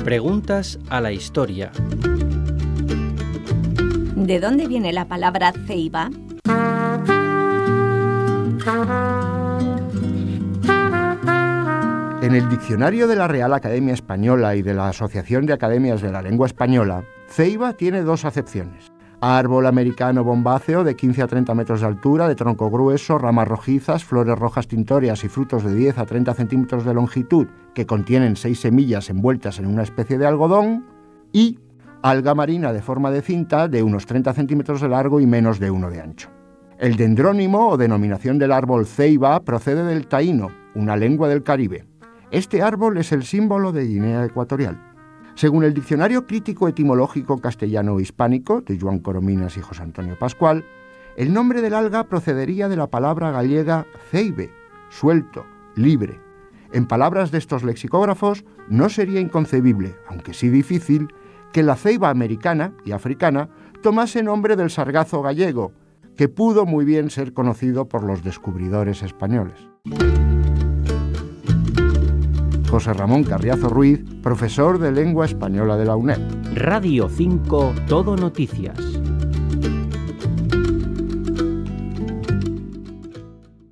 Preguntas a la historia. ¿De dónde viene la palabra ceiba? En el diccionario de la Real Academia Española y de la Asociación de Academias de la Lengua Española, ceiba tiene dos acepciones. Árbol americano bombáceo de 15 a 30 metros de altura, de tronco grueso, ramas rojizas, flores rojas tintorias y frutos de 10 a 30 centímetros de longitud que contienen 6 semillas envueltas en una especie de algodón, y alga marina de forma de cinta de unos 30 centímetros de largo y menos de 1 de ancho. El dendrónimo o denominación del árbol ceiba procede del taíno, una lengua del Caribe. Este árbol es el símbolo de Guinea Ecuatorial. Según el Diccionario Crítico Etimológico Castellano-Hispánico de Joan Corominas y José Antonio Pascual, el nombre del alga procedería de la palabra gallega ceibe, suelto, libre. En palabras de estos lexicógrafos, no sería inconcebible, aunque sí difícil, que la ceiba americana y africana tomase nombre del sargazo gallego, que pudo muy bien ser conocido por los descubridores españoles. José Ramón Carriazo Ruiz, profesor de Lengua Española de la UNED. Radio 5 Todo Noticias.